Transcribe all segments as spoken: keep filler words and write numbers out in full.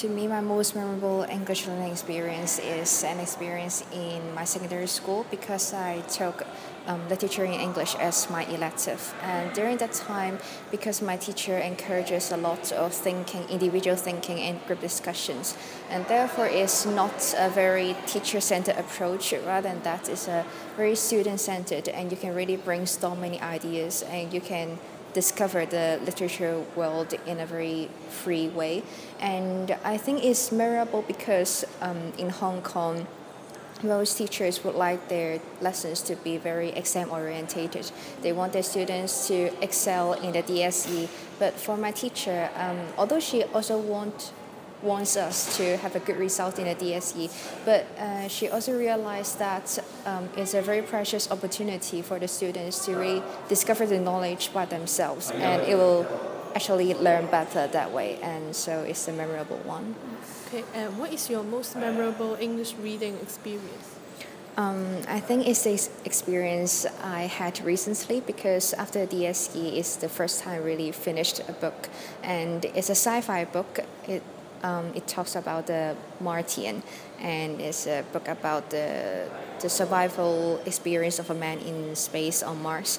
To me, my most memorable English learning experience is an experience in my secondary school because I took um, literature in English as my elective. And during that time, because my teacher encourages a lot of thinking, individual thinking, and group discussions, and therefore it's not a very teacher-centered approach. Rather than that, it's a very student-centered, and you can really brainstorm many ideas, and you can discover the literature world in a very free way. And I think it's memorable because um, in Hong Kong, most teachers would like their lessons to be very exam orientated. They want their students to excel in the D S E. But for my teacher, um, although she also want wants us to have a good result in the D S E, but uh, she also realized that um, it's a very precious opportunity for the students to really discover the knowledge by themselves, and it will actually learn better that way, and so it's a memorable one. Okay, and what is your most memorable English reading experience? Um, I think it's this experience I had recently because after D S E, it's the first time I really finished a book, and it's a sci-fi book. It Um, it talks about the Martian, and it's a book about the the survival experience of a man in space on Mars.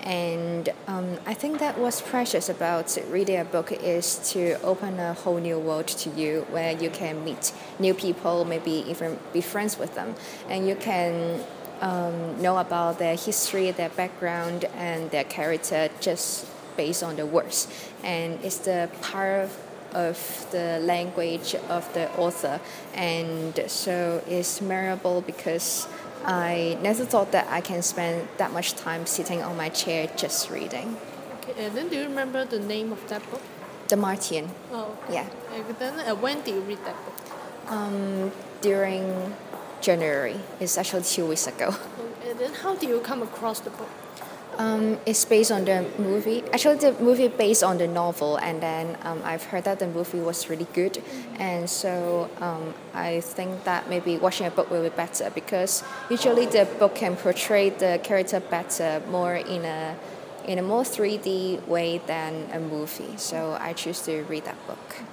And um, I think that what's precious about reading a book is to open a whole new world to you, where you can meet new people, maybe even be friends with them, and you can um, know about their history, their background, and their character just based on the words. And it's the power of of the language of the author, and so it's memorable because I never thought that I can spend that much time sitting on my chair just reading. Okay, and then do you remember the name of that book? The Martian. Oh, okay. Yeah. And then uh, when did you read that book? Um, during January. It's actually two weeks ago. Okay, and then how did you come across the book? Um, it's based on the movie. Actually, the movie based on the novel, and then um, I've heard that the movie was really good, and so um, I think that maybe watching a book will be better because usually the book can portray the character better, more in a in a more three D way than a movie. So I choose to read that book.